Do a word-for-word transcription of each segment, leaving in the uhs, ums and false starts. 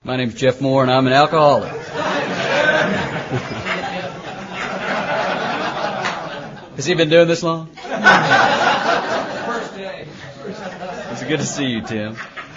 My name's Jeff Moore, and I'm an alcoholic. Has he been doing this long? First day. It's good to see you, Tim.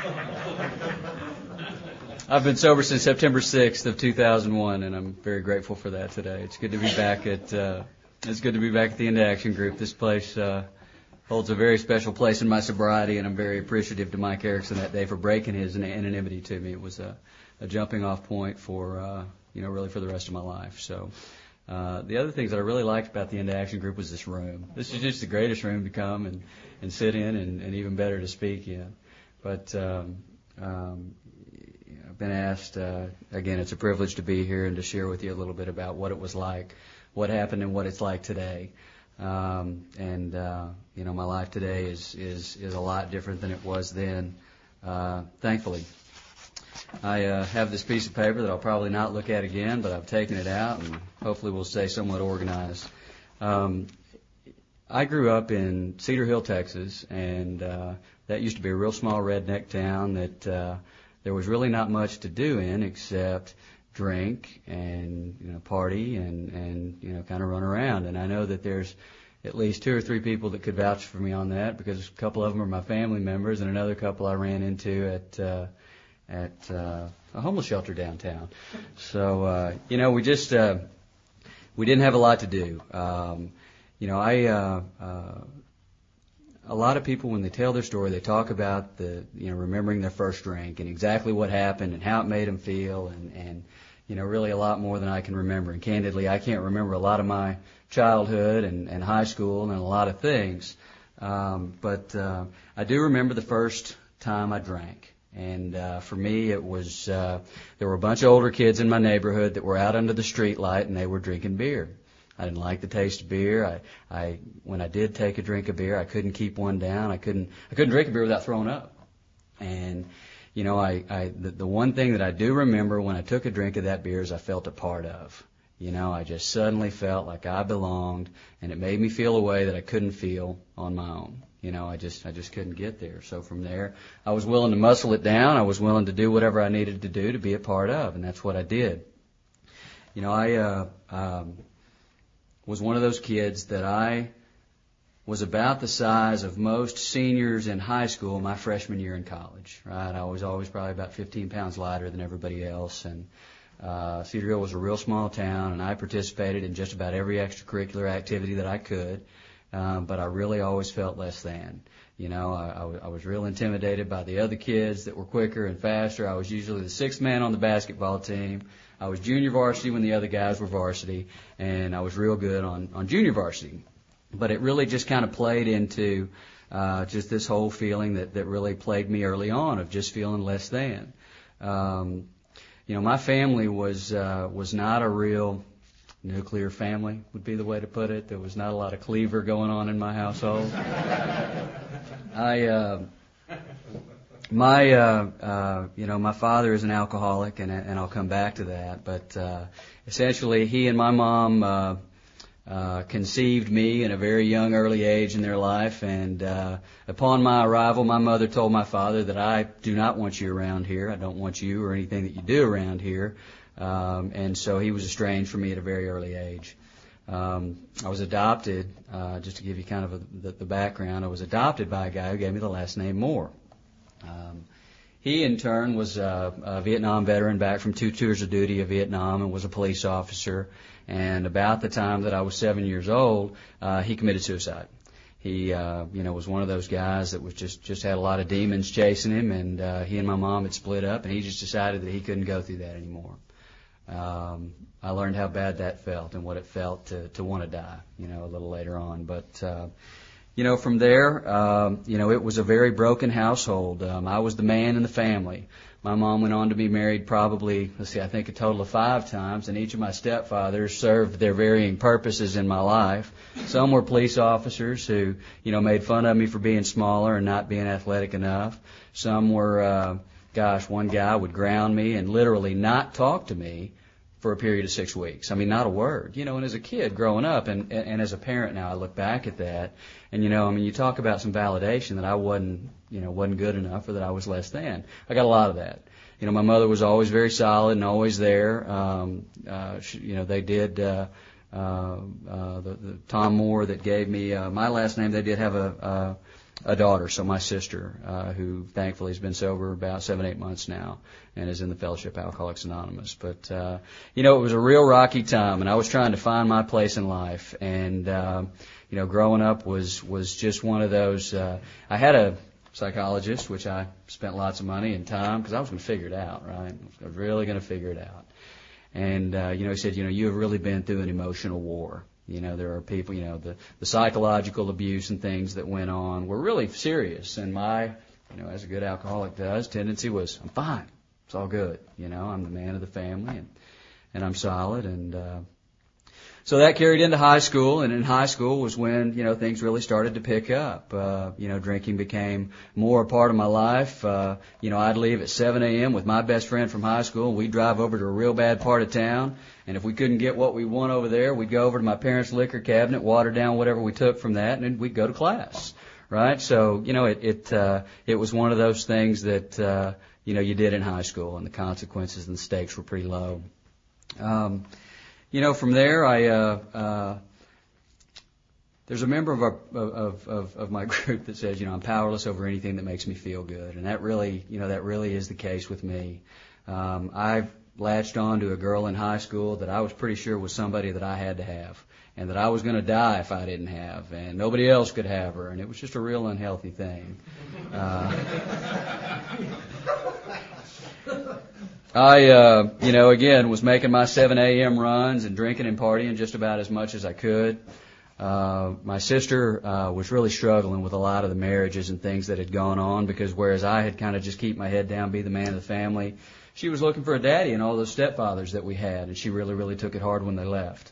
I've been sober since September sixth of two thousand one, and I'm very grateful for that today. It's good to be back at uh, it's good to be back at the Into Action Group. This place uh, holds a very special place in my sobriety, and I'm very appreciative to Mike Erickson that day for breaking his anonymity to me. It was a, a jumping off point for uh, you know really for the rest of my life. So. Uh, the other things that I really liked about the Into Action Group was this room. This is just the greatest room to come and, and sit in, and, and even better to speak in. But um, um, I've been asked, uh, again, it's a privilege to be here and to share with you a little bit about what it was like, what happened, and what it's like today. Um, and, uh, you know, my life today is, is, is a lot different than it was then, uh, thankfully. I uh, have this piece of paper that I'll probably not look at again, but I've taken it out, and hopefully we'll stay somewhat organized. Um, I grew up in Cedar Hill, Texas, and uh, that used to be a real small redneck town that uh, there was really not much to do in except drink and you know party and, and you know kind of run around. And I know that there's at least two or three people that could vouch for me on that, because a couple of them are my family members, and another couple I ran into at uh, at uh, a homeless shelter downtown. So, uh, you know, we just, uh, we didn't have a lot to do. Um, you know, I, uh, uh, a lot of people, when they tell their story, they talk about the, you know, remembering their first drink and exactly what happened and how it made them feel, and, and, you know, really a lot more than I can remember. And candidly, I can't remember a lot of my childhood and, and high school and a lot of things. Um, but, uh, I do remember the first time I drank. And uh, for me, it was uh, there were a bunch of older kids in my neighborhood that were out under the street light, and they were drinking beer. I didn't like the taste of beer. I, I when I did take a drink of beer, I couldn't keep one down. I couldn't I couldn't drink a beer without throwing up. And you know, I, I the, the one thing that I do remember when I took a drink of that beer is I felt a part of. You know, I just suddenly felt like I belonged, and it made me feel a way that I couldn't feel on my own. You know, I just I just couldn't get there. So from there, I was willing to muscle it down. I was willing to do whatever I needed to do to be a part of, and that's what I did. You know, I uh, um, was one of those kids that I was about the size of most seniors in high school my freshman year in college, right? I was always probably about fifteen pounds lighter than everybody else, and uh, Cedar Hill was a real small town, and I participated in just about every extracurricular activity that I could. Um, but I really always felt less than. You know, I, I, w- I was real intimidated by the other kids that were quicker and faster. I was usually the sixth man on the basketball team. I was junior varsity when the other guys were varsity, and I was real good on, on junior varsity. But it really just kind of played into uh, just this whole feeling that, that really plagued me early on of just feeling less than. Um, you know, my family was uh, was not a real nuclear family would be the way to put it. There was not a lot of cleaver going on in my household. I, uh, my, uh, uh, you know, my father is an alcoholic, and and I'll come back to that. But uh, essentially, he and my mom uh, uh, conceived me in a very young, early age in their life. And uh, upon my arrival, my mother told my father that I do not want you around here. I don't want you or anything that you do around here. Um, and so he was estranged from me at a very early age. Um, I was adopted, uh, just to give you kind of a, the, the background, I was adopted by a guy who gave me the last name Moore. Um, he, in turn, was a, a Vietnam veteran back from two tours of duty of Vietnam and was a police officer. And about the time that I was seven years old, uh, he committed suicide. He, uh, you know, was one of those guys that was just, just had a lot of demons chasing him, and uh, he and my mom had split up, and he just decided that he couldn't go through that anymore. Um, I learned how bad that felt and what it felt to, to want to die, you know, a little later on. But, uh, you know, from there, um, you know, it was a very broken household. Um, I was the man in the family. My mom went on to be married probably, let's see, I think a total of five times, and each of my stepfathers served their varying purposes in my life. Some were police officers who, you know, made fun of me for being smaller and not being athletic enough. Some were, uh, gosh, one guy would ground me and literally not talk to me for a period of six weeks. I mean, not a word. You know, and as a kid growing up, and, and, and as a parent now, I look back at that, and, you know, I mean, you talk about some validation that I wasn't, you know, wasn't good enough or that I was less than. I got a lot of that. you know, my mother was always very solid and always there. Um, uh, she, you know, they did, uh, uh, uh, the, the Tom Moore that gave me, uh, my last name, they did have a, a, a daughter, so my sister, uh, who thankfully has been sober about seven, eight months now and is in the Fellowship of Alcoholics Anonymous. But, uh, you know, it was a real rocky time, and I was trying to find my place in life. And, uh, you know, growing up was, was just one of those, uh, I had a psychologist, which I spent lots of money and time because I was going to figure it out, right? I was really going to figure it out. And, uh, you know, he said, you know, you have really been through an emotional war. You know, there are people, you know, the, the psychological abuse and things that went on were really serious. And my, you know, as a good alcoholic does, tendency was, I'm fine. It's all good. You know, I'm the man of the family and, and I'm solid. And, uh, so that carried into high school, and in high school was when, you know, things really started to pick up. Uh, you know, drinking became more a part of my life. Uh, you know, I'd leave at seven a.m. with my best friend from high school, and we'd drive over to a real bad part of town. And if we couldn't get what we want over there, we'd go over to my parents' liquor cabinet, water down whatever we took from that, and then we'd go to class. Right? So, you know, it, it, uh, it was one of those things that, uh, you know, you did in high school, and the consequences and the stakes were pretty low. Um, You know, from there, I uh, uh, there's a member of, our, of of of my group that says, you know, I'm powerless over anything that makes me feel good, and that really, you know, that really is the case with me. Um, I latched on to a girl in high school that I was pretty sure was somebody that I had to have, and that I was going to die if I didn't have, and nobody else could have her, and it was just a real unhealthy thing. Uh, I, uh, you know, again, was making my seven a.m. runs and drinking and partying just about as much as I could. Uh, my sister uh, was really struggling with a lot of the marriages and things that had gone on, because whereas I had kind of just keep my head down, be the man of the family, she was looking for a daddy and all those stepfathers that we had, and she really, really took it hard when they left.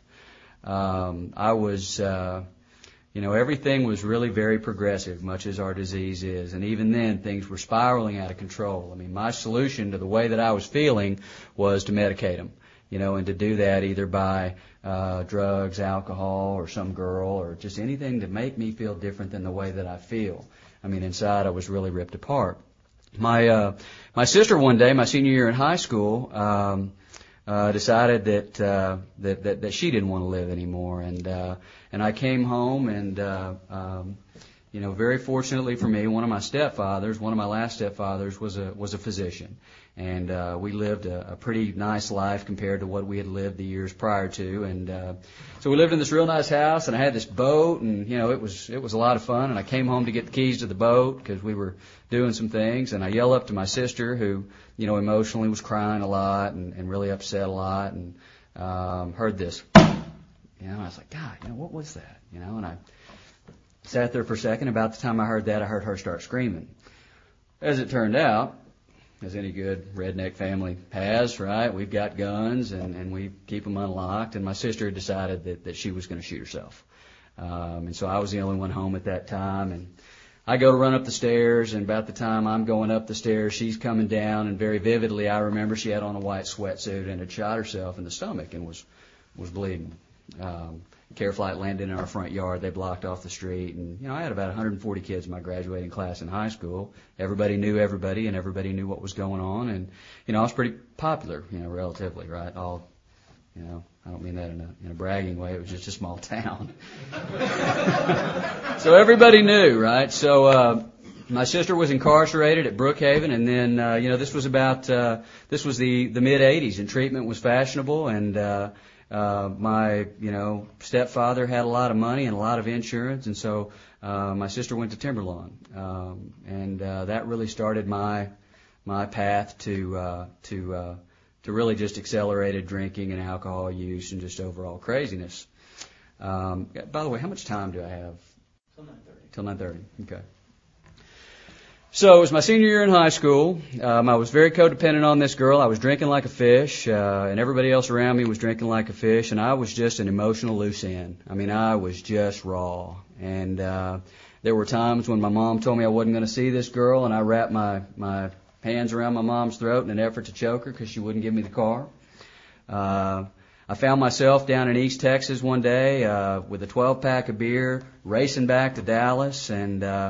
Um, I was, uh, you know, everything was really very progressive, much as our disease is. And even then, things were spiraling out of control. I mean, my solution to the way that I was feeling was to medicate them, you know, and to do that either by uh, drugs, alcohol, or some girl, or just anything to make me feel different than the way that I feel. I mean, inside I was really ripped apart. My uh, my sister one day, my senior year in high school, um, Uh, decided that, uh, that that that she didn't want to live anymore, and uh, and I came home, and uh, um, you know, very fortunately for me, one of my stepfathers, one of my last stepfathers, was a was a physician, and uh, we lived a, a pretty nice life compared to what we had lived the years prior to, and uh, so we lived in this real nice house, and I had this boat, and you know, it was it was a lot of fun, and I came home to get the keys to the boat because we were doing some things, and I yell up to my sister, who, you know, emotionally was crying a lot and, and really upset a lot, and um, heard this, you know, I was like, God, you know, what was that, you know, and I sat there for a second. About the time I heard that, I heard her start screaming. As it turned out, as any good redneck family has, right, we've got guns, and, and we keep them unlocked, and my sister had decided that, that she was going to shoot herself, um, and so I was the only one home at that time, and I go to run up the stairs, and about the time I'm going up the stairs, she's coming down, and very vividly I remember she had on a white sweatsuit and had shot herself in the stomach and was was bleeding. Um, Care Flight landed in our front yard. They blocked off the street, and you know, I had about one hundred forty kids in my graduating class in high school. Everybody knew everybody, and everybody knew what was going on, and you know, I was pretty popular, you know, relatively, right? All, you know, I don't mean that in a, in a bragging way. It was just a small town. So everybody knew, right? So uh, my sister was incarcerated at Brookhaven, and then, uh, you know, this was about, uh, this was the, the mid-eighties, and treatment was fashionable, and uh, uh, my, you know, stepfather had a lot of money and a lot of insurance, and so uh, my sister went to Timberlawn, um, and uh, that really started my my path to uh, to uh, to really just accelerated drinking and alcohol use and just overall craziness. Um, by the way, how much time do I have? Till nine thirty. Till nine thirty. Okay. So it was my senior year in high school. Um, I was very codependent on this girl. I was drinking like a fish, uh, and everybody else around me was drinking like a fish, and I was just an emotional loose end. I mean, I was just raw. And uh, there were times when my mom told me I wasn't going to see this girl, and I wrapped my, my hands around my mom's throat in an effort to choke her because she wouldn't give me the car. Uh, I found myself down in East Texas one day uh, with a twelve pack of beer, racing back to Dallas, and uh,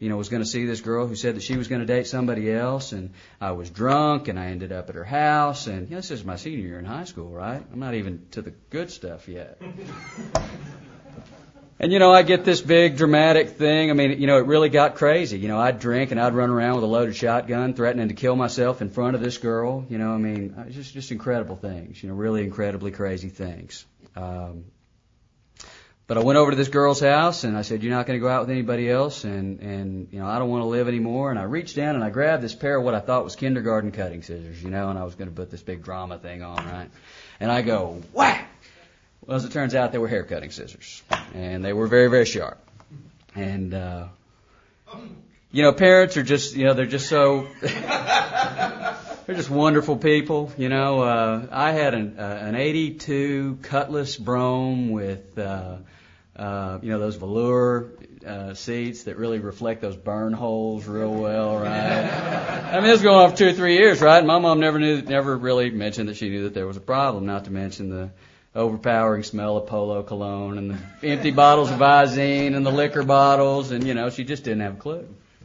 you know, was going to see this girl who said that she was going to date somebody else, and I was drunk, and I ended up at her house, and you know, this is my senior year in high school, right? I'm not even to the good stuff yet. And, you know, I get this big dramatic thing. I mean, you know, it really got crazy. You know, I'd drink and I'd run around with a loaded shotgun threatening to kill myself in front of this girl. You know, I mean, just just incredible things, you know, really incredibly crazy things. Um, but I went over to this girl's house and I said, you're not going to go out with anybody else, and, and, you know, I don't want to live anymore. And I reached down and I grabbed this pair of what I thought was kindergarten cutting scissors, you know, and I was going to put this big drama thing on, right? And I go, whack! Well, as it turns out, they were hair cutting scissors, and they were very, very sharp. And, uh, you know, parents are just, you know, they're just so, they're just wonderful people, you know. Uh, I had an, uh, an eighty-two Cutlass Brougham with, uh, uh, you know, those velour uh, seats that really reflect those burn holes real well, right? I mean, this was going on for two or three years, right? And my mom never knew, never really mentioned that she knew that there was a problem, not to mention the overpowering smell of Polo cologne and the empty bottles of Visine and the liquor bottles, and, you know, she just didn't have a clue.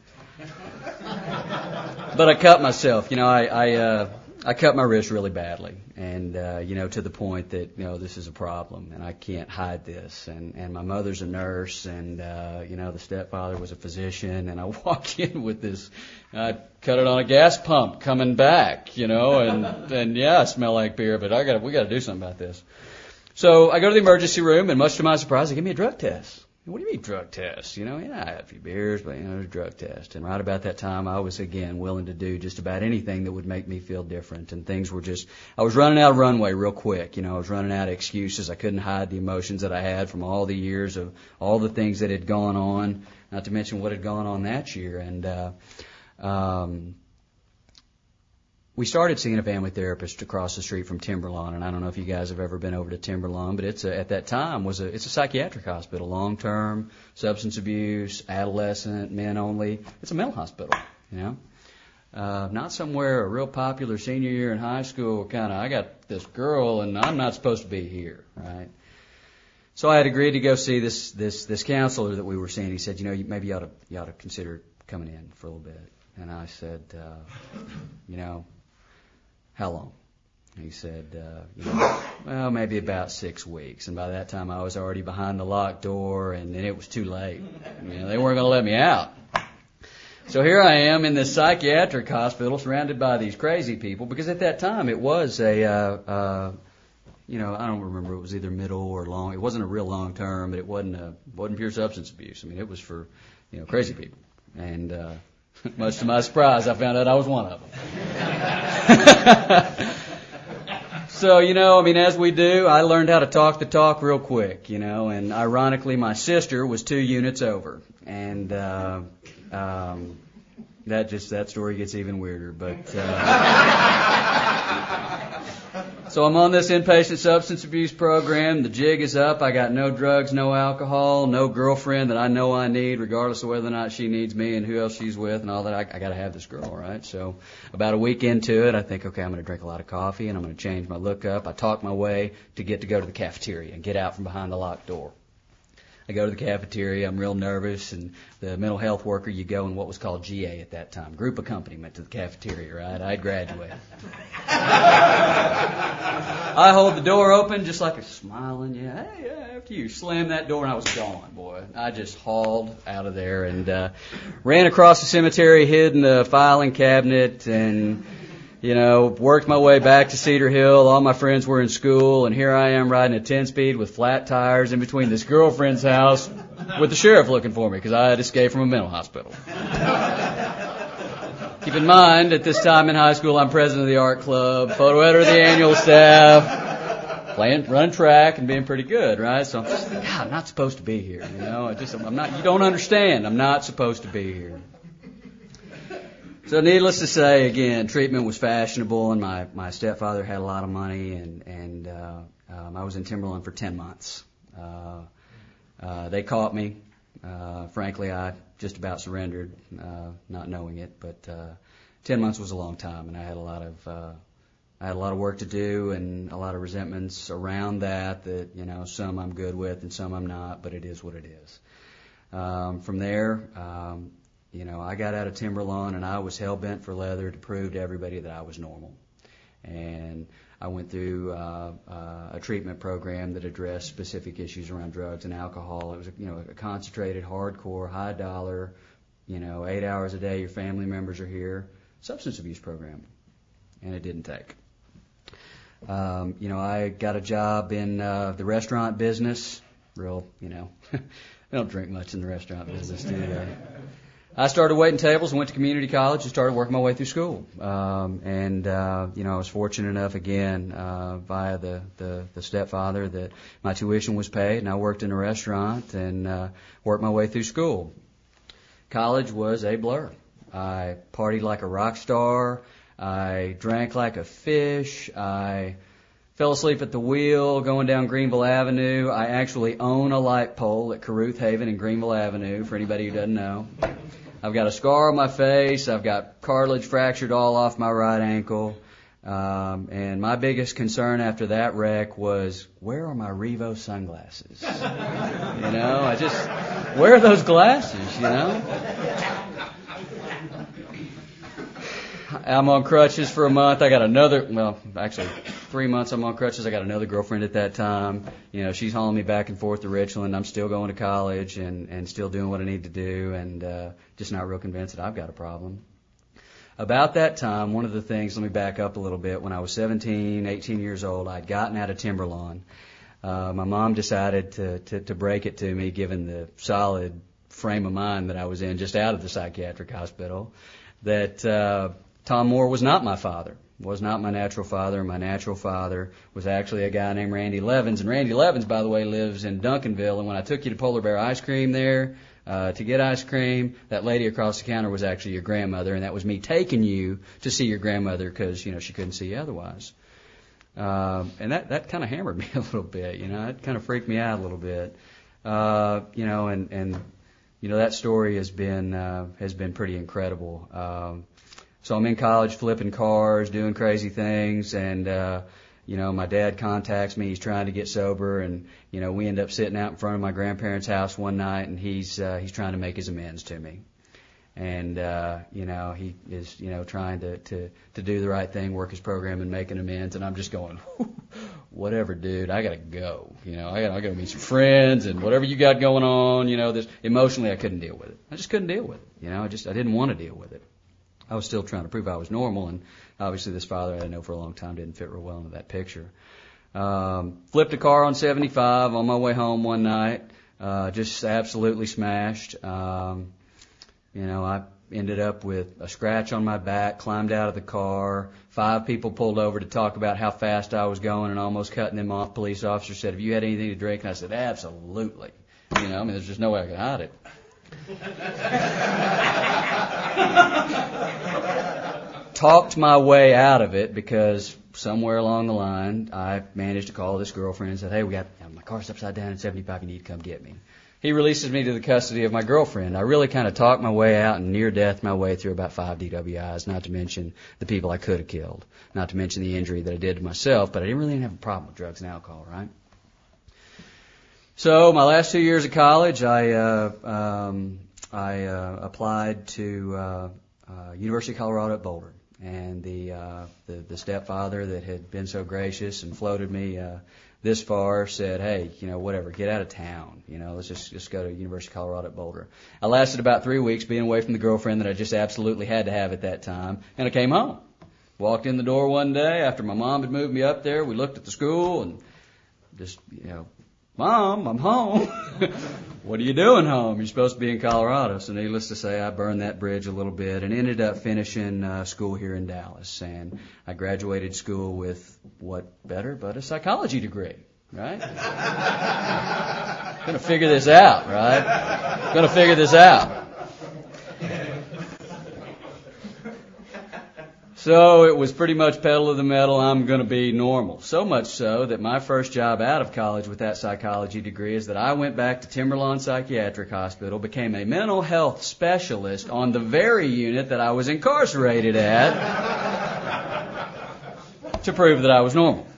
But I cut myself, you know, I I, uh, I cut my wrist really badly, and, uh, you know, to the point that, you know, this is a problem, and I can't hide this, and, and my mother's a nurse, and, uh, you know, the stepfather was a physician, and I walk in with this, I cut it on a gas pump coming back, you know, and, and yeah, I smell like beer, but I got we got to do something about this. So I go to the emergency room, and much to my surprise, they give me a drug test. What do you mean drug test? You know, yeah, I had a few beers, but, you know, it was a drug test. And right about that time, I was, again, willing to do just about anything that would make me feel different. And things were just, I was running out of runway real quick. You know, I was running out of excuses. I couldn't hide the emotions that I had from all the years of all the things that had gone on, not to mention what had gone on that year. And, uh, um, we started seeing a family therapist across the street from Timberlawn, and I don't know if you guys have ever been over to Timberlawn, but it's a, at that time was a it's a psychiatric hospital, long-term substance abuse, adolescent, men only. It's a mental hospital, you know. Uh, not somewhere a real popular senior year in high school kind of. I got this girl, and I'm not supposed to be here, right? So I had agreed to go see this this this counselor that we were seeing. He said, you know, maybe you ought to you ought to consider coming in for a little bit. And I said, uh, you know. How long? He said, uh, you know, well, maybe about six weeks. And by that time, I was already behind the locked door, and, and it was too late. You know, they weren't going to let me out. So here I am in this psychiatric hospital surrounded by these crazy people, because at that time it was a, uh, uh, you know, I don't remember, it was either middle or long. It wasn't a real long term, but it wasn't a, wasn't pure substance abuse. I mean, it was for, you know, crazy people. And, uh, much to my surprise, I found out I was one of them. So, you know, I mean, as we do, I learned how to talk the talk real quick, you know, and ironically, my sister was two units over. And uh, um, that just, that story gets even weirder. But uh, so I'm on this inpatient substance abuse program. The jig is up. I got no drugs, no alcohol, no girlfriend that I know I need, regardless of whether or not she needs me and who else she's with and all that. I, I got to have this girl, right? So about a week into it, I think, okay, I'm going to drink a lot of coffee and I'm going to change my look up. I talk my way to get to go to the cafeteria and get out from behind the locked door. I go to the cafeteria. I'm real nervous, and the mental health worker, you go in what was called G A at that time, group accompaniment to the cafeteria, right? I graduated. I hold the door open just like a smiling, yeah, hey, yeah, after you. Slammed that door, and I was gone, boy. I just hauled out of there and uh, ran across the cemetery, hid in the filing cabinet, and you know, worked my way back to Cedar Hill. All my friends were in school, and here I am riding a ten-speed with flat tires in between this girlfriend's house with the sheriff looking for me because I had escaped from a mental hospital. Keep in mind, at this time in high school, I'm president of the art club, photo editor of the annual staff, playing, running track, and being pretty good, right? So I'm just thinking, God, I'm not supposed to be here, you know. I just, I'm not. You don't understand. I'm not supposed to be here. So needless to say, again, treatment was fashionable, and my, my stepfather had a lot of money, and, and uh, um, I was in Timberlawn for ten months. Uh, uh, they caught me. Uh, frankly, I just about surrendered, uh, not knowing it, but uh, ten months was a long time, and I had a lot of uh, I had a lot of work to do and a lot of resentments around that, that, you know, some I'm good with and some I'm not, but it is what it is. Um, from there, um, You know, I got out of Timberlawn and I was hell-bent for leather to prove to everybody that I was normal. And I went through uh, uh, a treatment program that addressed specific issues around drugs and alcohol. It was, a, you know, a concentrated, hardcore, high-dollar, you know, eight hours a day, your family members are here, substance abuse program. And it didn't take. Um, you know, I got a job in uh, the restaurant business. Real, you know, I don't drink much in the restaurant business, do they? I started waiting tables and went to community college and started working my way through school. Um, and, uh, you know, I was fortunate enough, again, uh, via the, the, the stepfather, that my tuition was paid, and I worked in a restaurant and uh, worked my way through school. College was a blur. I partied like a rock star. I drank like a fish. I fell asleep at the wheel going down Greenville Avenue. I actually own a light pole at Caruth Haven in Greenville Avenue, for anybody who doesn't know. I've got a scar on my face. I've got cartilage fractured all off my right ankle. Um, and my biggest concern after that wreck was, where are my Revo sunglasses? You know, I just, where are those glasses, you know? I'm on crutches for a month. I got another, well, actually three months I'm on crutches. I got another girlfriend at that time. You know, she's hauling me back and forth to Richland. I'm still going to college and, and still doing what I need to do, and uh, just not real convinced that I've got a problem. About that time, one of the things, let me back up a little bit, when I was seventeen, eighteen years old, I'd gotten out of Timberlawn. Uh, my mom decided to, to, to break it to me, given the solid frame of mind that I was in just out of the psychiatric hospital, that uh, Tom Moore was not my father, was not my natural father. My natural father was actually a guy named Randy Levins. And Randy Levins, by the way, lives in Duncanville. And when I took you to Polar Bear Ice Cream there uh, to get ice cream, that lady across the counter was actually your grandmother. And that was me taking you to see your grandmother because, you know, she couldn't see you otherwise. Uh, and that, that kind of hammered me a little bit, you know. It kind of freaked me out a little bit. Uh, you know, and, and, you know, that story has been, uh, has been pretty incredible. Um, So I'm in college flipping cars, doing crazy things, and, uh, you know, my dad contacts me. He's trying to get sober, and, you know, we end up sitting out in front of my grandparents' house one night, and he's uh, he's trying to make his amends to me. And, uh, you know, he is, you know, trying to, to, to do the right thing, work his program, and make an amends, and I'm just going, whatever, dude, I got to go. You know, I got I got to meet some friends, and whatever you got going on, you know, this emotionally I couldn't deal with it. I just couldn't deal with it. You know, I just I didn't want to deal with it. I was still trying to prove I was normal, and obviously this father I had known for a long time didn't fit real well into that picture. Um, flipped a car on seventy-five on my way home one night, uh, just absolutely smashed. Um, you know, I ended up with a scratch on my back, climbed out of the car. Five people pulled over to talk about how fast I was going and almost cutting them off. Police officer said, "Have you had anything to drink?" And I said, "Absolutely." You know, I mean, there's just no way I could hide it. Talked my way out of it because somewhere along the line I managed to call this girlfriend and said, "Hey, we got my car's upside down at seventy-five. You need to come get me." He releases me to the custody of my girlfriend. I really kind of talked my way out and near death my way through about five D W Is, not to mention the people I could have killed, not to mention the injury that I did to myself, but I didn't really have a problem with drugs and alcohol, right? So my last two years of college, I uh, um, I uh, applied to uh, uh, University of Colorado at Boulder, and the, uh, the the stepfather that had been so gracious and floated me uh, this far said, "Hey, you know, whatever, get out of town. You know, let's just just go to University of Colorado at Boulder." I lasted about three weeks being away from the girlfriend that I just absolutely had to have at that time, and I came home. Walked in the door one day after my mom had moved me up there. We looked at the school and just, you know, "Mom, I'm home." "What are you doing home? You're supposed to be in Colorado." So needless to say, I burned that bridge a little bit and ended up finishing uh, school here in Dallas. And I graduated school with what better but a psychology degree, right? Gonna figure this out, right? Gonna figure this out. So it was pretty much pedal to the metal, I'm going to be normal. So much so that my first job out of college with that psychology degree is that I went back to Timberlawn Psychiatric Hospital, became a mental health specialist on the very unit that I was incarcerated at to prove that I was normal.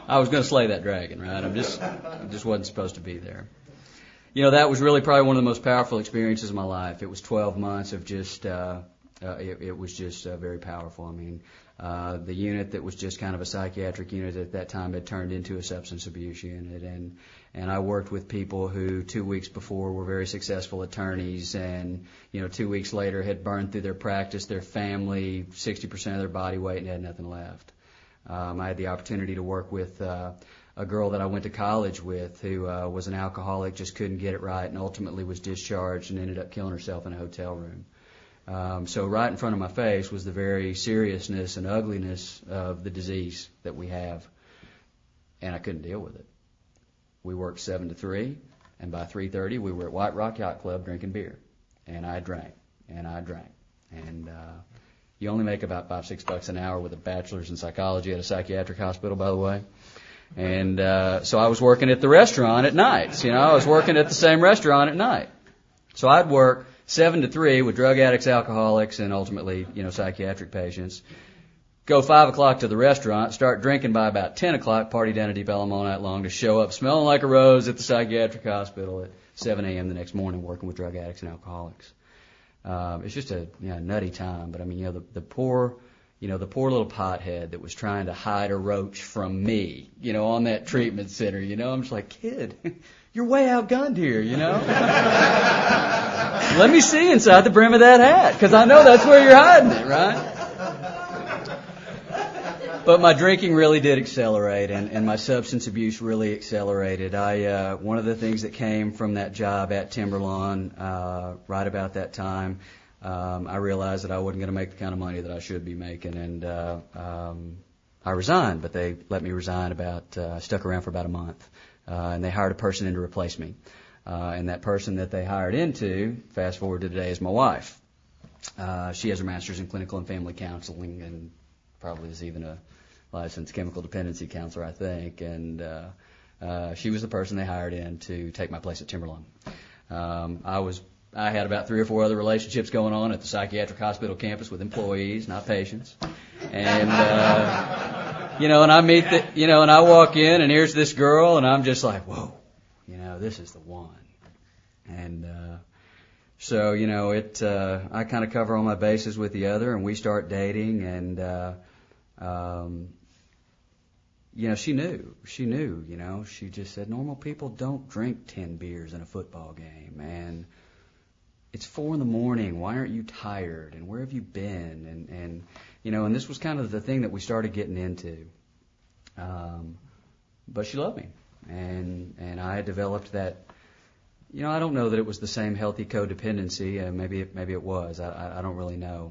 I was going to slay that dragon, right? I'm just, I just wasn't supposed to be there. You know, that was really probably one of the most powerful experiences of my life. It was twelve months of just, uh, uh, it, it was just uh, very powerful. I mean, uh, the unit that was just kind of a psychiatric unit at that time had turned into a substance abuse unit, and and I worked with people who two weeks before were very successful attorneys, and you know, two weeks later had burned through their practice, their family, sixty percent of their body weight, and had nothing left. Um, I had the opportunity to work with uh, a girl that I went to college with who uh, was an alcoholic, just couldn't get it right, and ultimately was discharged and ended up killing herself in a hotel room. Um, so right in front of my face was the very seriousness and ugliness of the disease that we have, and I couldn't deal with it. We worked seven to three, and by three thirty we were at White Rock Yacht Club drinking beer, and I drank, and I drank, and uh, you only make about five, six bucks an hour with a bachelor's in psychology at a psychiatric hospital, by the way. And uh, so I was working at the restaurant at nights. You know, I was working at the same restaurant at night. So I'd work seven to three with drug addicts, alcoholics, and ultimately, you know, psychiatric patients. Go five o'clock to the restaurant, start drinking by about ten o'clock, party down at Deep Ellum all night long to show up smelling like a rose at the psychiatric hospital at seven a.m. the next morning working with drug addicts and alcoholics. Um, it's just a you know, nutty time, but I mean, you know, the, the poor, you know, the poor little pothead that was trying to hide a roach from me, you know, on that treatment center, you know, I'm just like, kid, you're way outgunned here, you know. Let me see inside the brim of that hat, because I know that's where you're hiding it, right? But my drinking really did accelerate, and, and my substance abuse really accelerated. I uh, one of the things that came from that job at Timberlawn, uh, right about that time, um, I realized that I wasn't going to make the kind of money that I should be making, and uh, um, I resigned. But they let me resign about, uh, stuck around for about a month, uh, and they hired a person in to replace me. Uh, and that person that they hired into, fast forward to today, is my wife. Uh, she has her master's in clinical and family counseling, and probably is even a licensed chemical dependency counselor, I think, and uh, uh, she was the person they hired in to take my place at Timberlawn. Um, I was, I had about three or four other relationships going on at the psychiatric hospital campus with employees, not patients, and uh, you know, and I meet the, you know, and I walk in, and here's this girl, and I'm just like, whoa, you know, this is the one, and uh, so you know, it, uh, I kind of cover all my bases with the other, and we start dating, and uh, Um, you know, she knew, she knew, you know, she just said, normal people don't drink ten beers in a football game, and it's four in the morning, why aren't you tired, and where have you been, and, and, you know, and this was kind of the thing that we started getting into, um, but she loved me, and, and I developed that, you know, I don't know that it was the same healthy codependency, uh, maybe, it, maybe it was, I, I, I don't really know,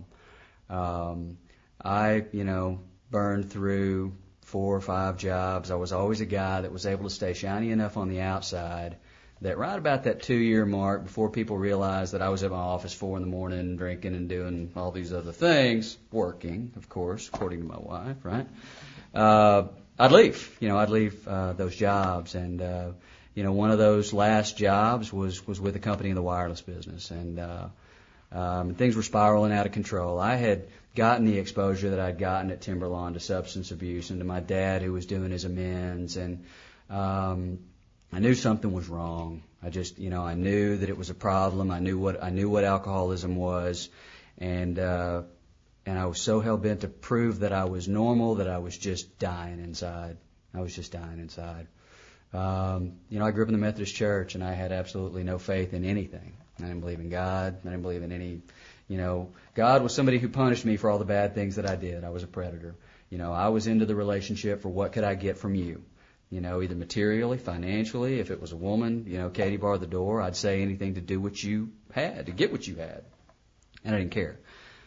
um, I, you know, burned through four or five jobs. I was always a guy that was able to stay shiny enough on the outside that right about that two-year mark, before people realized that I was at my office four in the morning drinking and doing all these other things, working, of course, according to my wife, right? Uh, I'd leave. You know, I'd leave uh, those jobs. And, uh, you know, one of those last jobs was, was with a company in the wireless business. And uh, um, things were spiraling out of control. I had gotten the exposure that I'd gotten at Timberlawn to substance abuse and to my dad who was doing his amends, and um, I knew something was wrong. I just, you know, I knew that it was a problem. I knew what I knew what alcoholism was, and uh, and I was so hell bent to prove that I was normal that I was just dying inside. I was just dying inside. Um, you know, I grew up in the Methodist Church, and I had absolutely no faith in anything. I didn't believe in God. I didn't believe in any. You know, God was somebody who punished me for all the bad things that I did. I was a predator. You know, I was into the relationship for what could I get from you. You know, either materially, financially. If it was a woman, you know, Katie barred the door, I'd say anything to do what you had, to get what you had. And I didn't care.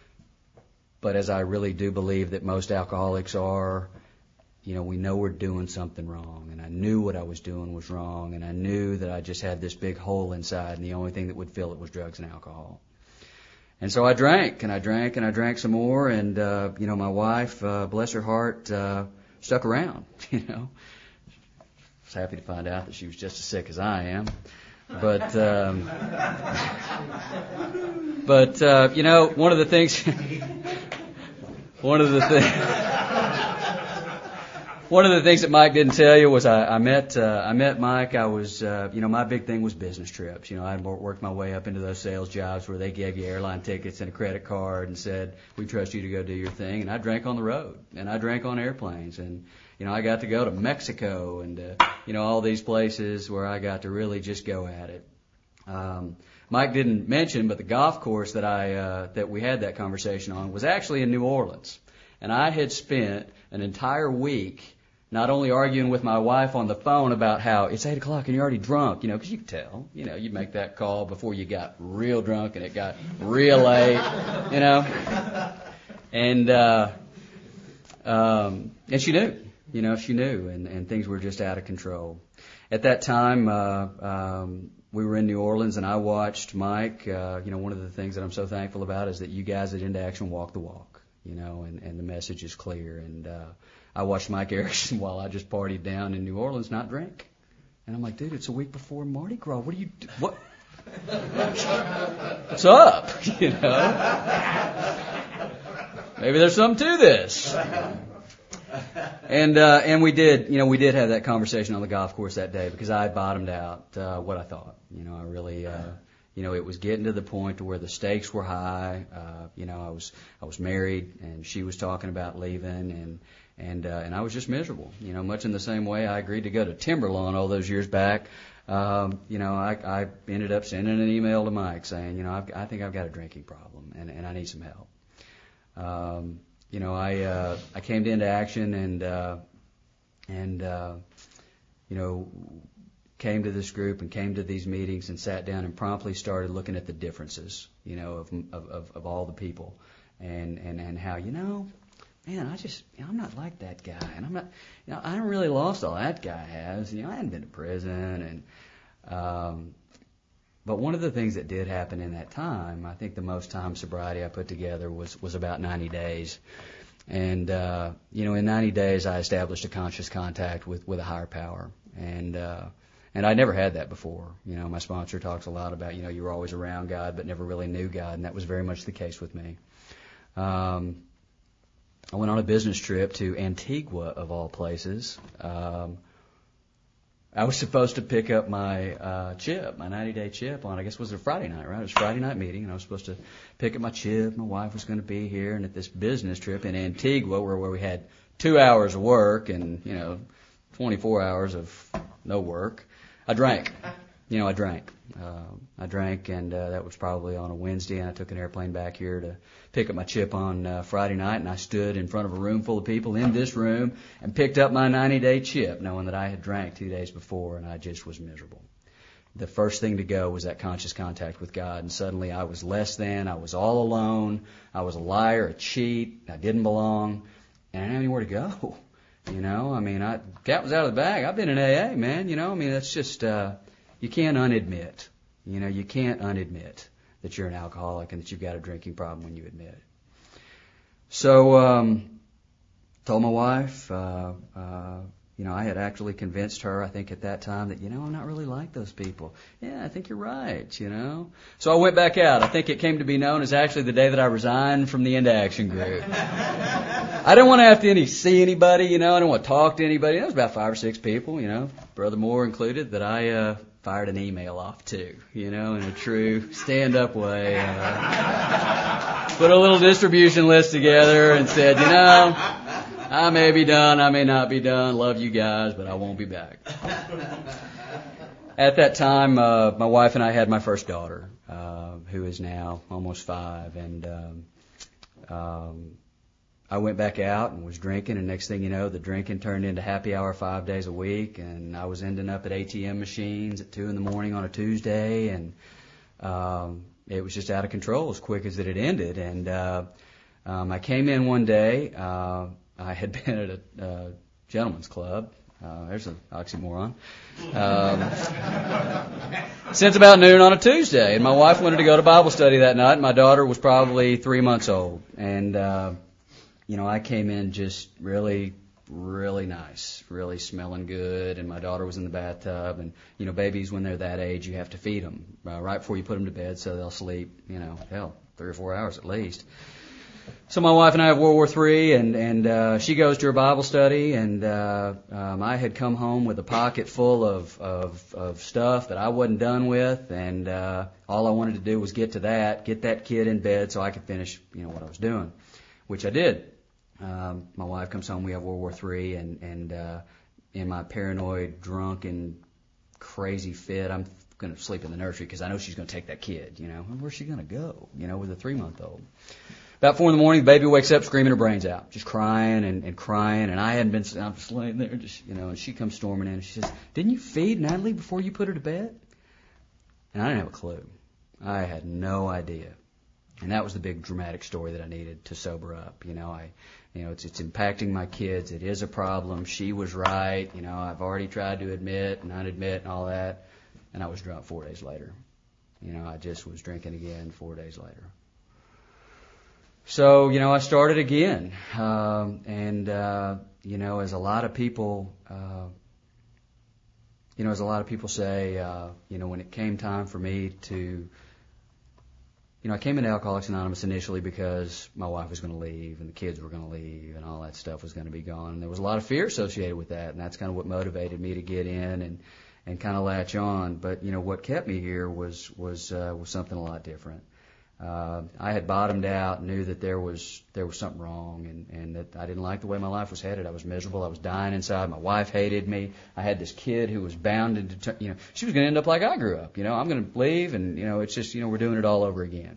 But as I really do believe that most alcoholics are, you know, we know we're doing something wrong. And I knew what I was doing was wrong. And I knew that I just had this big hole inside, and the only thing that would fill it was drugs and alcohol. And so I drank, and I drank, and I drank some more, and, uh, you know, my wife, uh, bless her heart, uh, stuck around, you know. I was happy to find out that she was just as sick as I am. But, um, but, uh, you know, one of the things, one of the things, one of the things that Mike didn't tell you was I, I met uh, I met Mike. I was uh, you know my big thing was business trips. You know I had worked my way up into those sales jobs where they gave you airline tickets and a credit card and said we trust you to go do your thing. And I drank on the road and I drank on airplanes and you know I got to go to Mexico and uh, you know all these places where I got to really just go at it. Um, Mike didn't mention, but the golf course that I uh, that we had that conversation on was actually in New Orleans, and I had spent an entire week not only arguing with my wife on the phone about how it's eight o'clock and you're already drunk, you know, because you could tell, you know, you'd make that call before you got real drunk and it got real late, you know, and uh, um, and she knew, you know, she knew, and, and things were just out of control. At that time, uh, um, we were in New Orleans, and I watched Mike. Uh, you know, one of the things that I'm so thankful about is that you guys at Into Action walk the walk, you know, and, and the message is clear. And uh, I watched Mike Erickson while I just partied down in New Orleans, not drink. And I'm like, dude, it's a week before Mardi Gras. What are you do? What? What's up? You know, maybe there's something to this. And uh, and we did, you know, we did have that conversation on the golf course that day because I had bottomed out uh, what I thought. You know, I really, uh, you know, it was getting to the point to where the stakes were high. Uh, you know, I was I was married and she was talking about leaving and and uh, and I was just miserable. You know, much in the same way I agreed to go to Timberlawn all those years back. Um, you know, I, I ended up sending an email to Mike saying, you know, I've, I think I've got a drinking problem and, and I need some help. Um, You know, I uh, I came to Into Action and uh, and uh, you know came to this group and came to these meetings and sat down and promptly started looking at the differences, you know, of of, of all the people, and, and, and how you know, man, I just you know, I'm not like that guy, and I'm not, you know, I haven't really lost all that guy has. You know, I hadn't been to prison, and um, but one of the things that did happen in that time, I think the most time sobriety I put together was, was about ninety days. And, uh, you know, in ninety days I established a conscious contact with, with a higher power. And, uh, and I never had that before. You know, my sponsor talks a lot about, you know, you were always around God but never really knew God. And that was very much the case with me. Um, I went on a business trip to Antigua, of all places. Um, I was supposed to pick up my uh, chip, my ninety-day chip on, I guess it was a Friday night, right? It was a Friday night meeting, and I was supposed to pick up my chip. My wife was going to be here, and at this business trip in Antigua, where, where we had two hours of work and, you know, twenty-four hours of no work, I drank. You know, I drank. Uh, I drank, and uh, that was probably on a Wednesday, and I took an airplane back here to pick up my chip on uh, Friday night, and I stood in front of a room full of people in this room and picked up my ninety-day chip, knowing that I had drank two days before, and I just was miserable. The first thing to go was that conscious contact with God, and suddenly I was less than, I was all alone, I was a liar, a cheat, I didn't belong, and I didn't have anywhere to go. You know, I mean, I, cat was out of the bag. I've been in A A, man, you know, I mean, that's just... Uh, You can't unadmit, you know, you can't unadmit that you're an alcoholic and that you've got a drinking problem when you admit it. So, um, told my wife, uh, uh, you know, I had actually convinced her, I think at that time, that, you know, I'm not really like those people. Yeah, I think you're right, you know. So I went back out. I think it came to be known as actually the day that I resigned from the Into Action group. I didn't want to have to any, see anybody, you know. I didn't want to talk to anybody. There was about five or six people, you know, Brother Moore included, that I uh, fired an email off to, you know, in a true stand-up way. Uh, put a little distribution list together and said, you know, I may be done, I may not be done. Love you guys, but I won't be back. At that time, uh, my wife and I had my first daughter, uh, who is now almost five, and um, um, I went back out and was drinking, and next thing you know, the drinking turned into happy hour five days a week, and I was ending up at A T M machines at two in the morning on a Tuesday, and um, it was just out of control as quick as it had ended. And uh, um, I came in one day. Uh, I had been at a uh, gentleman's club. Uh, there's an oxymoron. Um, since about noon on a Tuesday, and my wife wanted to go to Bible study that night. And my daughter was probably three months old, and uh, you know, I came in just really, really nice, really smelling good, and my daughter was in the bathtub, and, you know, babies, when they're that age, you have to feed them uh, right before you put them to bed so they'll sleep, you know, hell, three or four hours at least. So my wife and I have World War Three, and and uh, she goes to her Bible study, and uh, um, I had come home with a pocket full of of, of stuff that I wasn't done with, and uh, all I wanted to do was get to that, get that kid in bed, so I could finish, you know, what I was doing, which I did. Um, my wife comes home, we have World War Three, and and uh, in my paranoid, drunken, crazy fit, I'm going to sleep in the nursery because I know she's going to take that kid. You know, where's she going to go? You know, with a three month old. About four in the morning, the baby wakes up screaming her brains out, just crying and, and crying, and I hadn't been, I'm just laying there, just, you know, and she comes storming in, and she says, didn't you feed Natalie before you put her to bed? And I didn't have a clue. I had no idea. And that was the big dramatic story that I needed to sober up. You know, I, you know, it's, it's impacting my kids. It is a problem. She was right. You know, I've already tried to admit and unadmit and all that. And I was drunk four days later. You know, I just was drinking again four days later. So, you know, I started again. Um, and, uh, you know, as a lot of people, uh, you know, as a lot of people say, uh, you know, when it came time for me to, you know, I came into Alcoholics Anonymous initially because my wife was going to leave and the kids were going to leave and all that stuff was going to be gone. And there was a lot of fear associated with that. And that's kind of what motivated me to get in and, and kind of latch on. But, you know, what kept me here was, was, uh, was something a lot different. Uh, I had bottomed out, knew that there was there was something wrong, and, and that I didn't like the way my life was headed. I was miserable. I was dying inside. My wife hated me. I had this kid who was bound into, you know, she was going to end up like I grew up. You know, I'm going to leave, and, you know, it's just, you know, we're doing it all over again.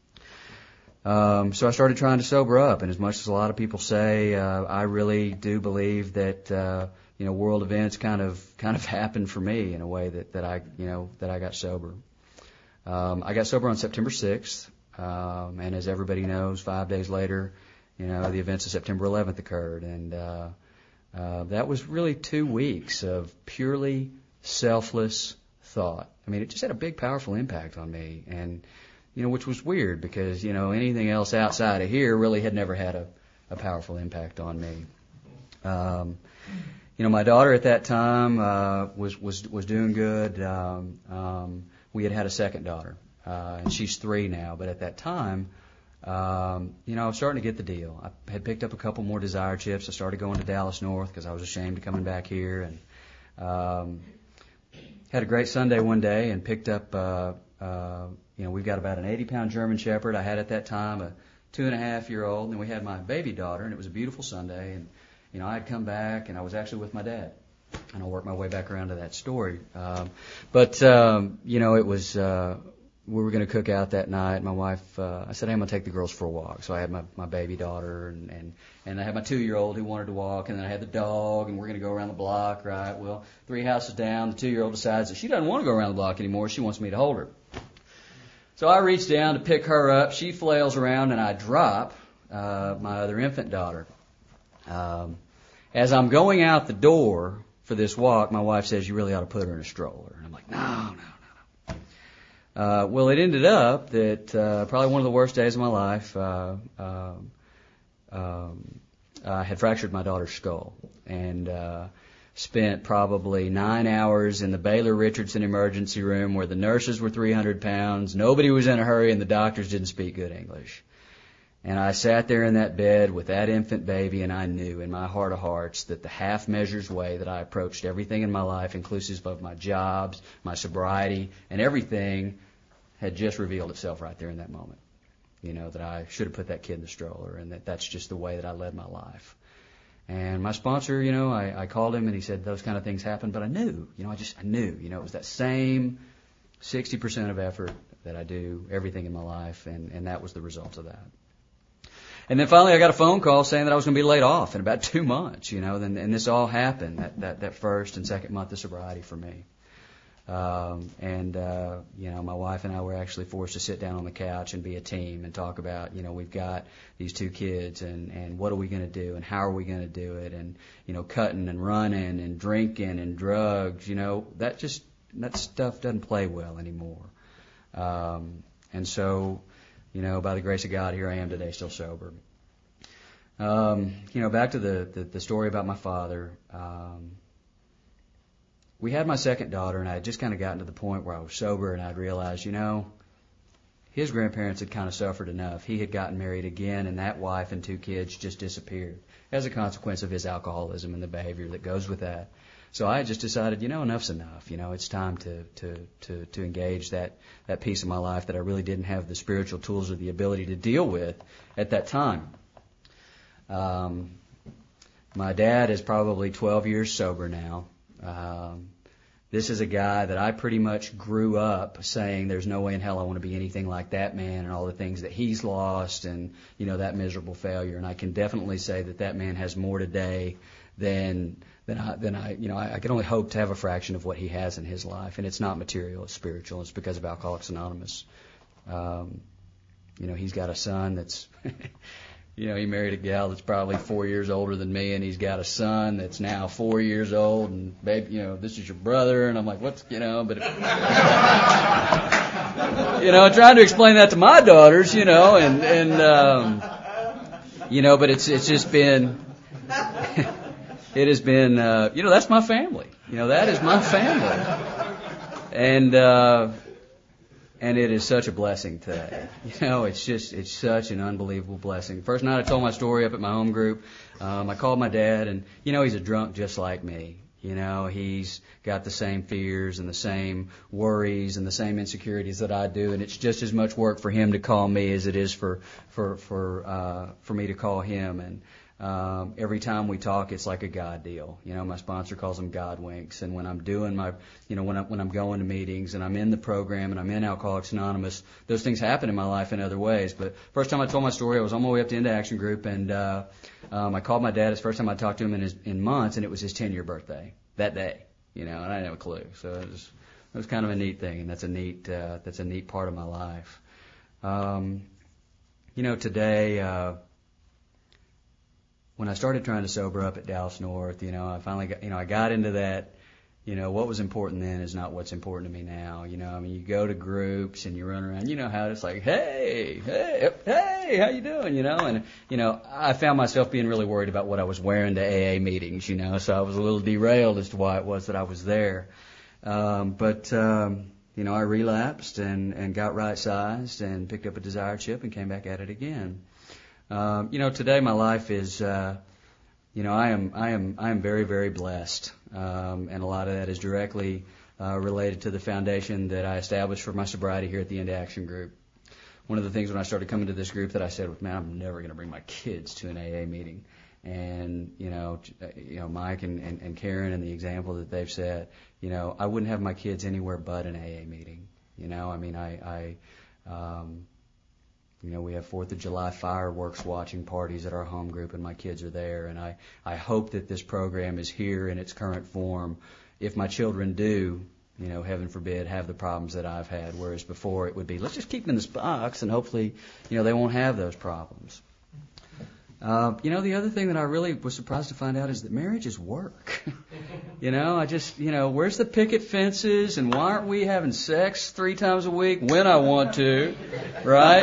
Um, so I started trying to sober up, and as much as a lot of people say, uh, I really do believe that, uh, you know, world events kind of kind of happened for me in a way that, that I, you know, that I got sober. Um, I got sober on September sixth, um, and as everybody knows, five days later, you know, the events of September eleventh occurred, and uh, uh, that was really two weeks of purely selfless thought. I mean, it just had a big, powerful impact on me, and, you know, which was weird because, you know, anything else outside of here really had never had a, a powerful impact on me. Um, you know, my daughter at that time uh, was, was, was doing good. Um, um, We had had a second daughter, uh, and she's three now. But at that time, um, you know, I was starting to get the deal. I had picked up a couple more Desire chips. I started going to Dallas North because I was ashamed of coming back here, and um, had a great Sunday one day and picked up, uh, uh, you know, we've got about an eighty-pound German Shepherd. I had at that time a two-and-a-half-year-old, and then we had my baby daughter, and it was a beautiful Sunday. And, you know, I had come back, and I was actually with my dad. And I'll work my way back around to that story. Um, but, um, you know, it was, uh, we were going to cook out that night. My wife, uh, I said, hey, I'm going to take the girls for a walk. So I had my, my baby daughter and, and, and I had my two-year-old who wanted to walk, and then I had the dog, and we're going to go around the block, right? Well, three houses down, the two-year-old decides that she doesn't want to go around the block anymore. She wants me to hold her. So I reach down to pick her up. She flails around, and I drop, uh, my other infant daughter. Um, as I'm going out the door for this walk, my wife says, you really ought to put her in a stroller. And I'm like, no, no, no, no. Uh, well, it ended up that uh, probably one of the worst days of my life, uh, uh, um, I had fractured my daughter's skull and uh, spent probably nine hours in the Baylor Richardson emergency room where the nurses were three hundred pounds, nobody was in a hurry, and the doctors didn't speak good English. And I sat there in that bed with that infant baby, and I knew in my heart of hearts that the half measures way that I approached everything in my life, inclusive of my jobs, my sobriety, and everything, had just revealed itself right there in that moment. You know, that I should have put that kid in the stroller, and that that's just the way that I led my life. And my sponsor, you know, I, I called him, and he said those kind of things happen, but I knew, you know, I just, I knew, you know, it was that same sixty percent of effort that I do everything in my life, and, and that was the result of that. And then finally I got a phone call saying that I was going to be laid off in about two months, you know, and, and this all happened, that, that, that first and second month of sobriety for me. Um, and, uh, you know, my wife and I were actually forced to sit down on the couch and be a team and talk about, you know, we've got these two kids and, and what are we going to do and how are we going to do it, and, you know, cutting and running and drinking and drugs, you know, that just, that stuff doesn't play well anymore. Um, and so, you know, by the grace of God, here I am today, still sober. Um, you know, back to the, the, the story about my father. Um, we had my second daughter, and I had just kind of gotten to the point where I was sober, and I'd realized, you know, his grandparents had kind of suffered enough. He had gotten married again, and that wife and two kids just disappeared as a consequence of his alcoholism and the behavior that goes with that. So I just decided, you know, enough's enough. You know, it's time to to to, to engage that, that piece of my life that I really didn't have the spiritual tools or the ability to deal with at that time. Um, my dad is probably twelve years sober now. Um, this is a guy that I pretty much grew up saying there's no way in hell I want to be anything like that man and all the things that he's lost and, you know, that miserable failure. And I can definitely say that that man has more today than than I, than I you know, I, I can only hope to have a fraction of what he has in his life. And it's not material, it's spiritual. It's because of Alcoholics Anonymous. Um, you know, he's got a son that's... You know, he married a gal that's probably four years older than me, and he's got a son that's now four years old, and, babe, you know, this is your brother, and I'm like, what's, you know, but, you know, trying to explain that to my daughters, you know, and, and, um, you know, but it's, it's just been, it has been, uh, you know, that's my family. You know, that is my family. And, uh, And it is such a blessing today. You know, it's just, it's such an unbelievable blessing. First night I told my story up at my home group. Um, I called my dad, and, you know, he's a drunk just like me. You know, he's got the same fears and the same worries and the same insecurities that I do, and it's just as much work for him to call me as it is for, for, for, uh, for me to call him. And, Um, every time we talk, it's like a God deal. You know, my sponsor calls them God winks. And when I'm doing my, you know, when I'm, when I'm going to meetings and I'm in the program and I'm in Alcoholics Anonymous, those things happen in my life in other ways. But first time I told my story, I was on my way up to Into Action Group, and uh, um, I called my dad. It's the first time I talked to him in his, in months, and it was his ten-year birthday that day. You know, and I didn't have a clue. So it was, it was kind of a neat thing, and that's a neat, uh, that's a neat part of my life. Um, you know, today. Uh, When I started trying to sober up at Dallas North, you know, I finally got, you know, I got into that, you know, what was important then is not what's important to me now. You know, I mean, you go to groups and you run around, you know how it's like, hey, hey, hey, how you doing, you know? And, you know, I found myself being really worried about what I was wearing to A A meetings, you know, so I was a little derailed as to why it was that I was there. Um, but, um, you know, I relapsed and, and got right-sized and picked up a desired chip and came back at it again. Um, you know, today my life is, uh, you know, I am, I am, I am very, very blessed, um, and a lot of that is directly uh, related to the foundation that I established for my sobriety here at the Into Action Group. One of the things when I started coming to this group that I said, man, I'm never going to bring my kids to an A A meeting, and you know, you know, Mike and, and, and Karen and the example that they've set, you know, I wouldn't have my kids anywhere but an A A meeting. You know, I mean, I, I. Um, You know, we have Fourth of July fireworks watching parties at our home group, and my kids are there. And I, I hope that this program is here in its current form. If my children do, you know, heaven forbid, have the problems that I've had, whereas before it would be, let's just keep them in this box, and hopefully, you know, they won't have those problems. Uh, you know, the other thing that I really was surprised to find out is that marriage is work. You know, I just, you know, where's the picket fences, and why aren't we having sex three times a week when I want to, right?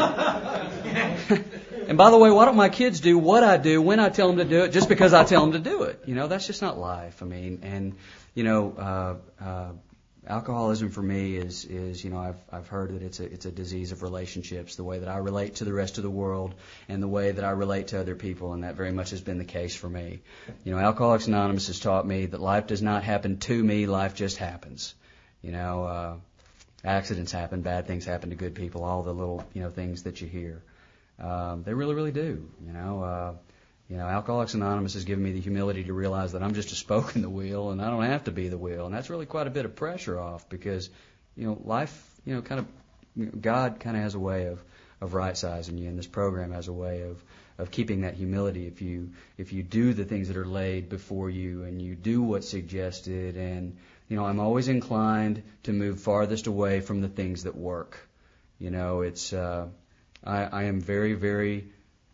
And by the way, why don't my kids do what I do when I tell them to do it just because I tell them to do it? You know, that's just not life. I mean, and, you know, uh, uh, alcoholism for me is, is, you know, I've, I've heard that it's a, it's a disease of relationships, the way that I relate to the rest of the world and the way that I relate to other people, and that very much has been the case for me. You know, Alcoholics Anonymous has taught me that life does not happen to me, life just happens. You know, uh, accidents happen, bad things happen to good people, all the little, you know, things that you hear. Um, they really, really do, you know, uh, You know, Alcoholics Anonymous has given me the humility to realize that I'm just a spoke in the wheel, and I don't have to be the wheel. And that's really quite a bit of pressure off because, you know, life, you know, kind of, you know, God kind of has a way of, of right-sizing you, and this program has a way of, of keeping that humility. If you if you do the things that are laid before you and you do what's suggested, and, you know, I'm always inclined to move farthest away from the things that work. You know, it's, uh, I, I am very, very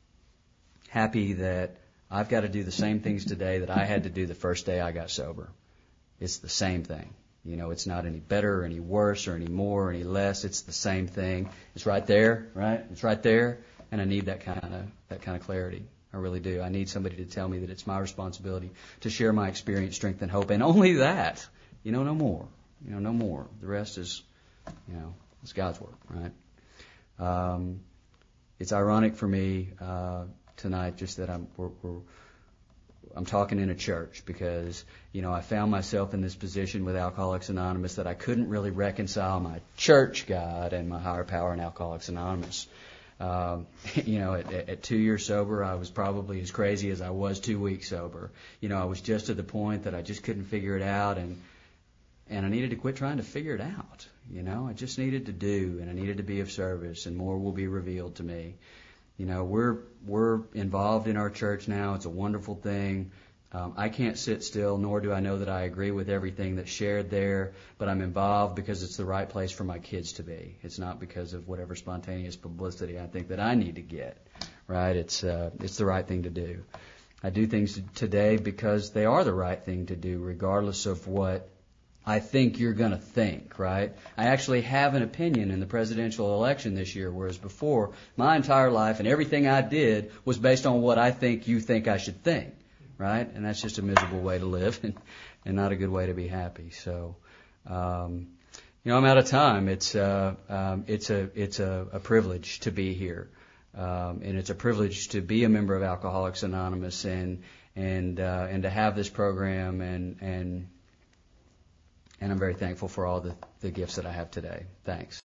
happy that I've got to do the same things today that I had to do the first day I got sober. It's the same thing. You know, it's not any better or any worse or any more or any less. It's the same thing. It's right there, right? It's right there, and I need that kind of that kind of clarity. I really do. I need somebody to tell me that it's my responsibility to share my experience, strength, and hope, and only that. You know, no more. You know, no more. The rest is, you know, it's God's work, right? Um, it's ironic for me uh, tonight just that I'm we're, we're, I'm talking in a church because, you know, I found myself in this position with Alcoholics Anonymous that I couldn't really reconcile my church God and my higher power in Alcoholics Anonymous. Um, you know, at, at two years sober, I was probably as crazy as I was two weeks sober. You know, I was just to the point that I just couldn't figure it out, and and I needed to quit trying to figure it out. You know, I just needed to do, and I needed to be of service, and more will be revealed to me. You know, we're we're involved in our church now. It's a wonderful thing. Um, I can't sit still, nor do I know that I agree with everything that's shared there, but I'm involved because it's the right place for my kids to be. It's not because of whatever spontaneous publicity I think that I need to get, right? It's uh, it's the right thing to do. I do things today because they are the right thing to do, regardless of what I think you're going to think, right? I actually have an opinion in the presidential election this year, whereas before, my entire life and everything I did was based on what I think you think I should think, right? And that's just a miserable way to live and, and not a good way to be happy. So, um, you know, I'm out of time. It's uh, um, it's a it's a, a privilege to be here, um, and it's a privilege to be a member of Alcoholics Anonymous and and uh, and to have this program and and. And I'm very thankful for all the, the gifts that I have today. Thanks.